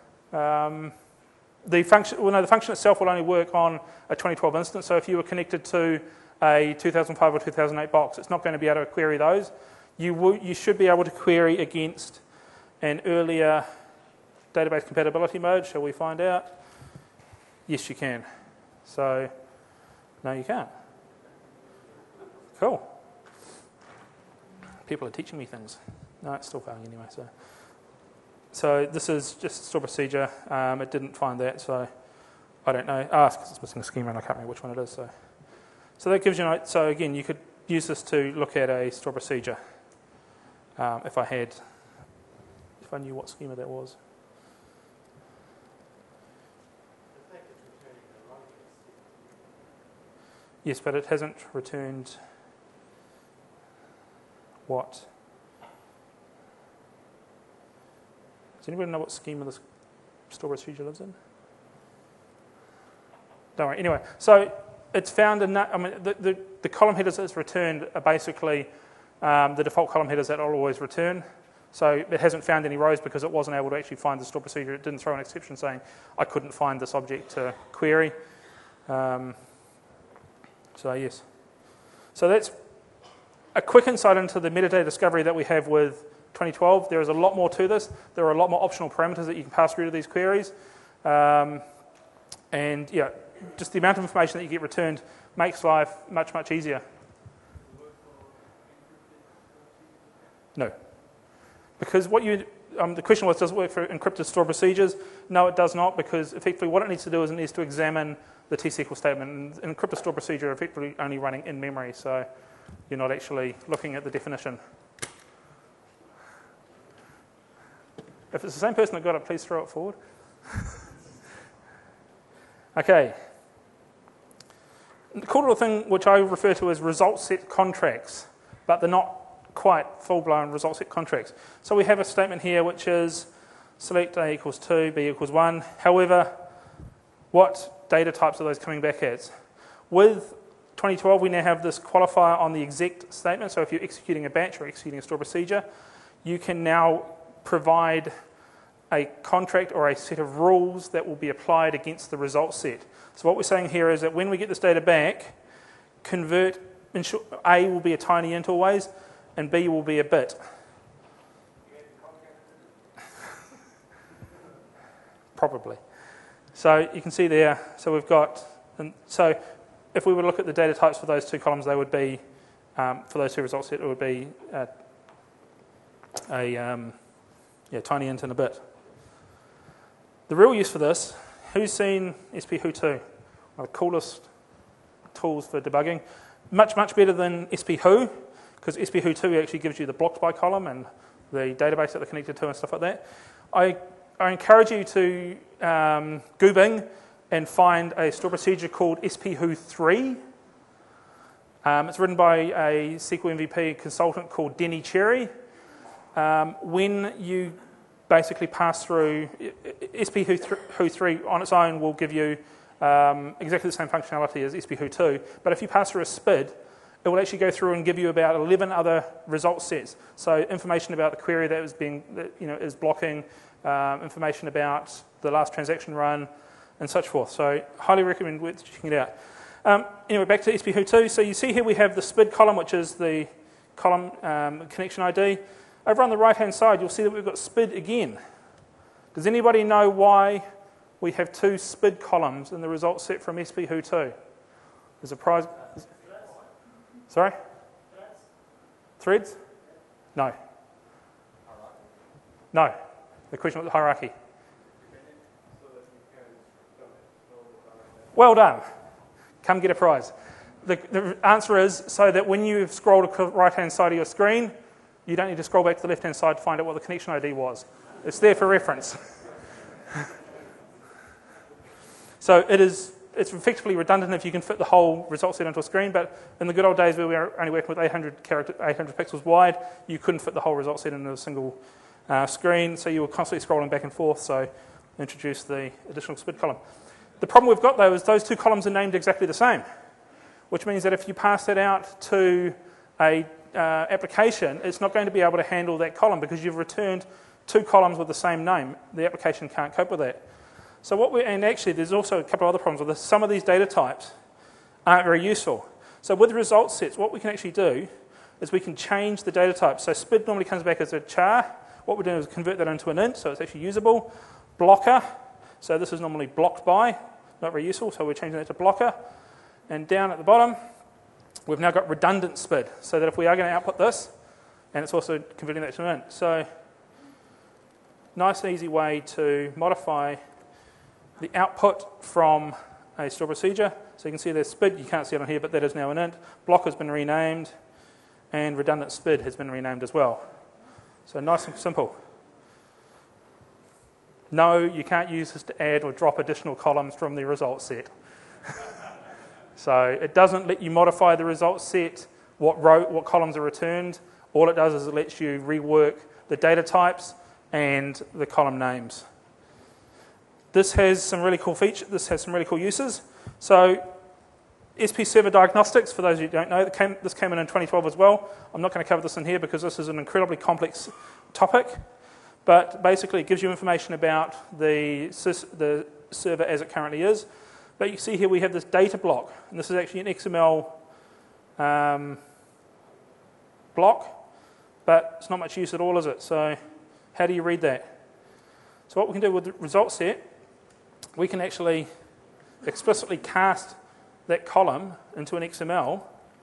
The function itself will only work on a 2012 instance, so if you were connected to a 2005 or 2008 box, it's not going to be able to query those. You should be able to query against an earlier database compatibility mode. Shall we find out? Yes, you can. So, no, you can't. Cool. People are teaching me things. No, it's still failing anyway, so this is just store procedure. It didn't find that, so I don't know. It's because it's missing a schema and I can't remember which one it is. So that gives you so again, you could use this to look at a store procedure if I knew what schema that was. Yes, but it hasn't returned what? Does anybody know what schema this store procedure lives in? Don't worry. Anyway, so it's found the column headers that's returned are basically the default column headers that I'll always return. So it hasn't found any rows because it wasn't able to actually find the store procedure. It didn't throw an exception saying I couldn't find this object to query. So yes. So that's a quick insight into the metadata discovery that we have with 2012. There is a lot more to this. There are a lot more optional parameters that you can pass through to these queries. And yeah, just the amount of information that you get returned makes life much, much easier. No. Because the question was, does it work for encrypted store procedures? No, it does not, because effectively what it needs to do is it needs to examine the T-SQL statement. And an encrypted store procedure effectively only running in memory, so you're not actually looking at the definition. If it's the same person that got it, please throw it forward. Okay. The cool little thing which I refer to as result set contracts, but they're not quite full-blown result set contracts. So we have a statement here which is select A equals 2, B equals 1. However, what data types are those coming back as? With 2012, we now have this qualifier on the exec statement. So if you're executing a batch or executing a store procedure, you can now provide a contract or a set of rules that will be applied against the result set. So what we're saying here is that when we get this data back, ensure A will be a tiny int always, and B will be a bit. Probably. So you can see there, so we've got, and so if we were to look at the data types for those two columns, they would be, for those two results set, it would be tiny int and a bit. The real use for this, who's seen SP-Who2? One of the coolest tools for debugging. Much, much better than SP-Who, because SP-Who2 actually gives you the blocks by column and the database that they're connected to and stuff like that. I encourage you to go Bing and find a store procedure called SP-Who3. It's written by a SQL MVP consultant called Denny Cherry. When you basically pass through, SP-Who3 on its own will give you exactly the same functionality as SP-Who2, but if you pass through a SPID, it will actually go through and give you about 11 other result sets. So information about the query that is blocking, information about the last transaction run, and such forth. So highly recommend checking it out. Anyway, back to SP-Who2. So you see here we have the SPID column, which is the column connection ID. Over on the right-hand side, you'll see that we've got SPID again. Does anybody know why we have two SPID columns in the result set from SP-Who2? There's Sorry? Threads? No. No. The question was the hierarchy. Well done. Come get a prize. The answer is so that when you scroll to the right-hand side of your screen, you don't need to scroll back to the left-hand side to find out what the connection ID was. It's there for reference. So it's effectively redundant if you can fit the whole result set onto a screen, but in the good old days where we were only working with 800 pixels wide, you couldn't fit the whole result set into a single screen, so you were constantly scrolling back and forth, so introduce the additional SPID column. The problem we've got, though, is those two columns are named exactly the same, which means that if you pass that out to a application, it's not going to be able to handle that column because you've returned two columns with the same name. The application can't cope with that. So and actually there's also a couple of other problems with this. Some of these data types aren't very useful. So with result sets, what we can actually do is we can change the data type. So SPID normally comes back as a char. What we're doing is convert that into an int, so it's actually usable. Blocker, so this is normally blocked by, not very useful, so we're changing that to blocker. And down at the bottom, we've now got redundant SPID, so that if we are going to output this, and it's also converting that to an int. So nice and easy way to modify the output from a store procedure. So you can see there's SPID, you can't see it on here, but that is now an int. Block has been renamed, and redundant SPID has been renamed as well. So nice and simple. No, you can't use this to add or drop additional columns from the result set. So it doesn't let you modify the result set, what columns are returned. All it does is it lets you rework the data types and the column names. This has some really cool features. This has some really cool uses. So SP Server Diagnostics, for those of you who don't know, this came in 2012 as well. I'm not going to cover this in here because this is an incredibly complex topic. But basically it gives you information about the server as it currently is. But you can see here we have this data block. And this is actually an XML block. But it's not much use at all, is it? So how do you read that? So what we can do with the result set, we can actually explicitly cast that column into an XML.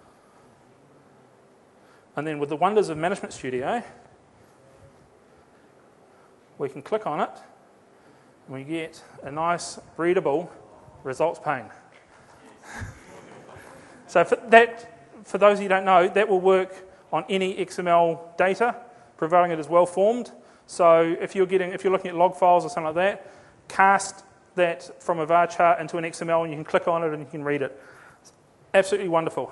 And then with the wonders of Management Studio, we can click on it, and we get a nice, readable results pane. So for those of you who don't know, that will work on any XML data, providing it is well formed. So if you're looking at log files or something like that, cast that from a varchar into an XML, and you can click on it and you can read it. It's absolutely wonderful.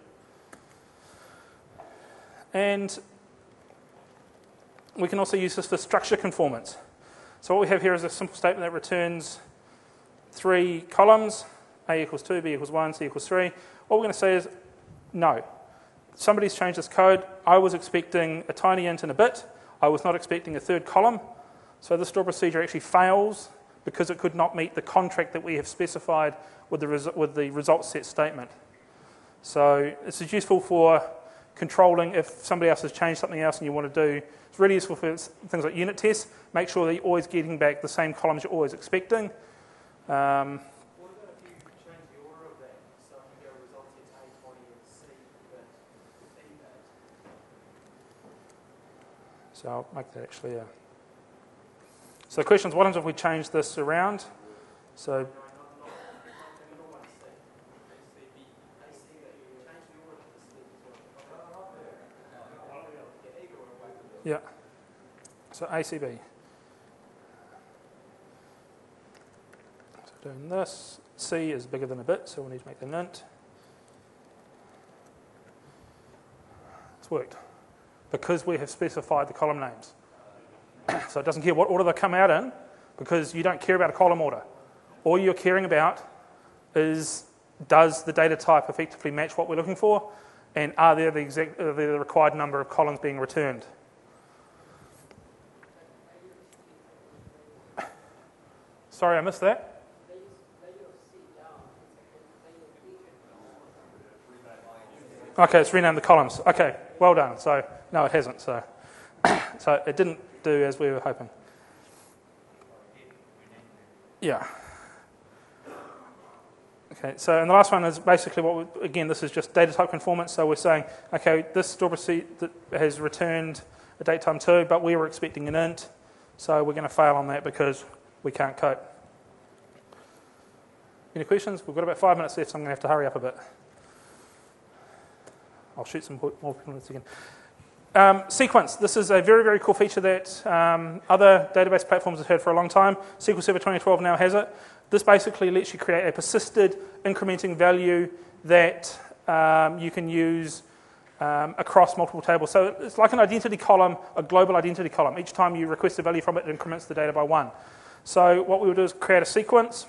And we can also use this for structure conformance. So what we have here is a simple statement that returns 3 columns, A equals 2, B equals 1, C equals 3. What we're going to say is, no. Somebody's changed this code. I was expecting a tiny int and a bit. I was not expecting a third column. So the store procedure actually fails because it could not meet the contract that we have specified with the result set statement. So this is useful for controlling if somebody else has changed something else and you want to do. It's really useful for things like unit tests. Make sure that you're always getting back the same columns you're always expecting. What about if you change the order of that? So I can go result set A, body, and C, but B that. So I'll make that actually a... So the question is, what happens if we change this around? So No, not middle one C. ACB. AC that you change the order of the C as well. Yeah, eager or away from it. yeah. So ACB. So doing this. C is bigger than a bit, so we need to make an int. It's worked because we have specified the column names. So it doesn't care what order they come out in because you don't care about a column order. All you're caring about is, does the data type effectively match what we're looking for, and are there the required number of columns being returned? Sorry, I missed that. Okay, it's renamed the columns. Okay, well done. So no, it hasn't. So so it didn't do as we were hoping. Yeah. Okay, so and the last one is basically again, this is just data type conformance. So we're saying, okay, this store receipt that has returned a date time 2, but we were expecting an int, so we're going to fail on that because we can't code. Any questions? We've got about 5 minutes left, so I'm going to have to hurry up a bit. I'll shoot some more people in a second. Sequence. This is a very, very cool feature that other database platforms have had for a long time. SQL Server 2012 now has it. This basically lets you create a persisted incrementing value that you can use across multiple tables. So it's like an identity column, a global identity column. Each time you request a value from it, it increments the data by 1. So what we will do is create a sequence.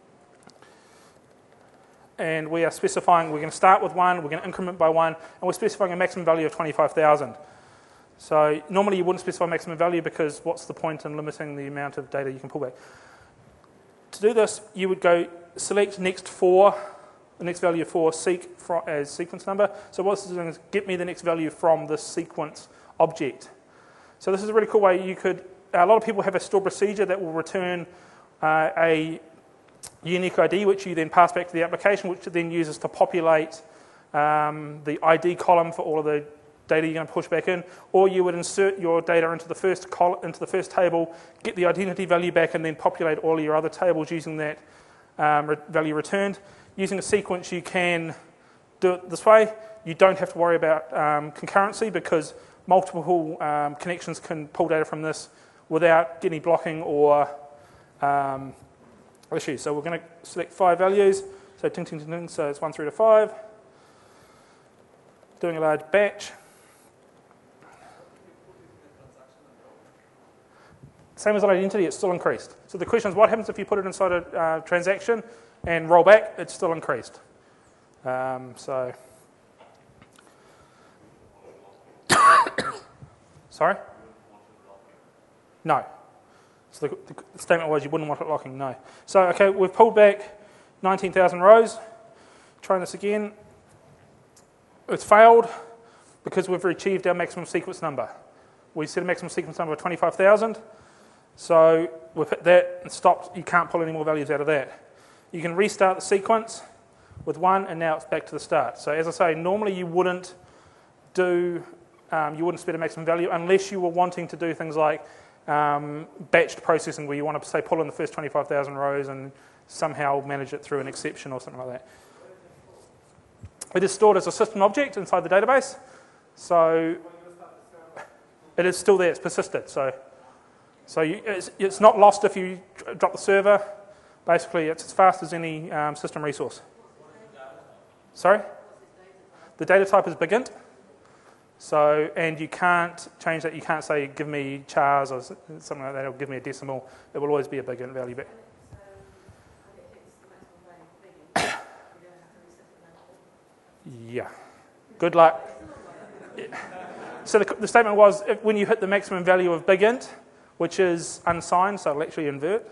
And we are specifying, we're going to start with 1, we're going to increment by 1, and we're specifying a maximum value of 25,000. So normally you wouldn't specify maximum value because what's the point in limiting the amount of data you can pull back? To do this, you would go select next value for seek as sequence number. So what this is doing is get me the next value from this sequence object. So this is a really cool way a lot of people have a stored procedure that will return a unique ID, which you then pass back to the application, which it then uses to populate the ID column for all of the data you're going to push back in, or you would insert your data into the first table, get the identity value back, and then populate all of your other tables using that value returned. Using a sequence, you can do it this way. You don't have to worry about concurrency because multiple connections can pull data from this without any blocking or issues. So we're going to select 5 values. So ting, ting, ting, ting. So it's 1 through to 5. Doing a large batch. Same as an identity, it's still increased. So the question is, what happens if you put it inside a transaction and roll back? It's still increased. So, sorry? No. So the statement was you wouldn't want it locking, no. So, okay, we've pulled back 19,000 rows. Trying this again. It's failed because we've achieved our maximum sequence number. We set a maximum sequence number of 25,000. So we've hit that and stopped. You can't pull any more values out of that. You can restart the sequence with 1, and now it's back to the start. So as I say, normally you wouldn't spend a maximum value unless you were wanting to do things like batched processing, where you want to say pull in the first 25,000 rows and somehow manage it through an exception or something like that. It is stored as a system object inside the database, so it is still there. It's persisted. So it's not lost if you drop the server. Basically, it's as fast as any system resource. Sorry? The data type is BigInt. So, and you can't change that. You can't say, give me chars or something like that, or give me a decimal. It will always be a BigInt value. Yeah. Good luck. So the statement was, when you hit the maximum value of BigInt, which is unsigned, so it'll actually invert,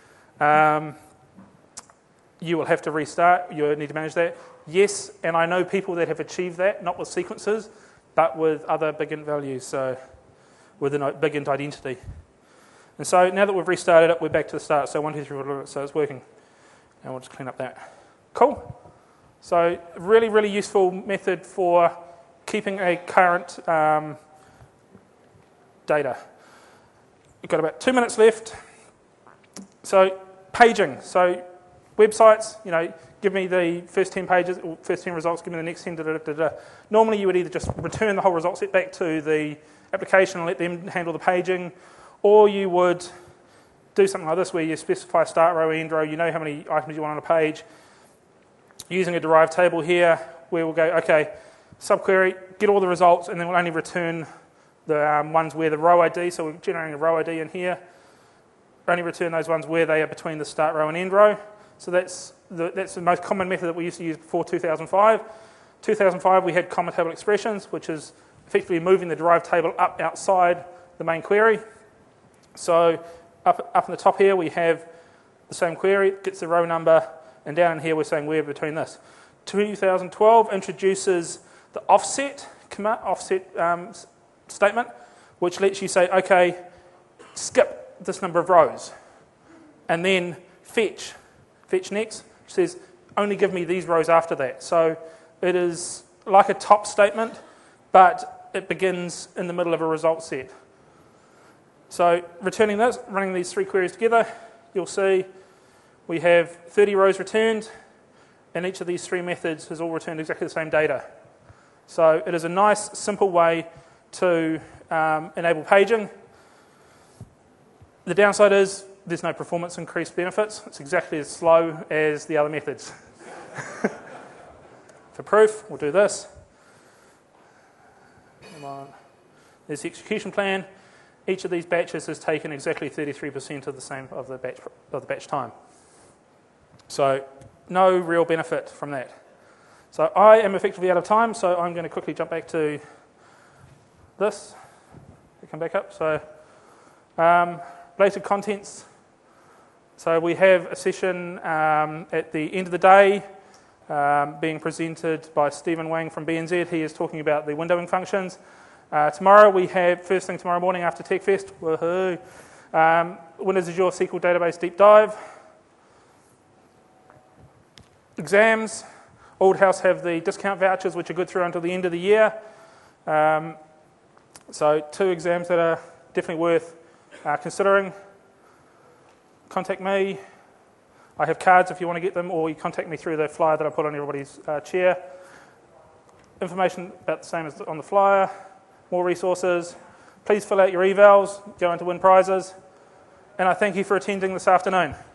you will have to restart. You need to manage that. Yes, and I know people that have achieved that, not with sequences, but with other BigInt values, so with a BigInt identity. And so now that we've restarted it, we're back to the start. So 1, 2, 3, 4, so it's working. And we'll just clean up that. Cool. So really, really useful method for keeping a current data. We've got about 2 minutes left. So paging. So websites, give me the first 10 pages, or first 10 results, give me the next 10, Normally you would either just return the whole result set back to the application and let them handle the paging, or you would do something like this where you specify start row, end row, you know how many items you want on a page. Using a derived table here, where we'll go, okay, subquery, get all the results, and then we'll only return the ones where the row ID, so we're generating a row ID in here, only return those ones where they are between the start row and end row. So that's the most common method that we used to use before 2005. 2005 we had common table expressions, which is effectively moving the derived table up outside the main query. So up in the top here we have the same query, gets the row number, and down in here we're saying we're between this. 2012 introduces the offset statement, which lets you say, okay, skip this number of rows, and then fetch next, which says, only give me these rows after that. So it is like a top statement, but it begins in the middle of a result set. So returning this, running these 3 queries together, you'll see we have 30 rows returned, and each of these 3 methods has all returned exactly the same data. So it is a nice, simple way to enable paging. The downside is there's no performance increase benefits. It's exactly as slow as the other methods. For proof, we'll do this. Come on. There's the execution plan. Each of these batches has taken exactly 33% of the batch time. So no real benefit from that. So I am effectively out of time, so I'm going to quickly jump back to this. Come back up. So related contents. So we have a session at the end of the day being presented by Stephen Wang from BNZ. He is talking about the windowing functions. Tomorrow we have, first thing tomorrow morning after TechFest, woohoo, Windows Azure SQL Database Deep Dive. Exams. Old House have the discount vouchers, which are good through until the end of the year. So 2 exams that are definitely worth considering. Contact me. I have cards if you want to get them, or you contact me through the flyer that I put on everybody's chair. Information about the same as on the flyer. More resources. Please fill out your evals, go on to win prizes. And I thank you for attending this afternoon.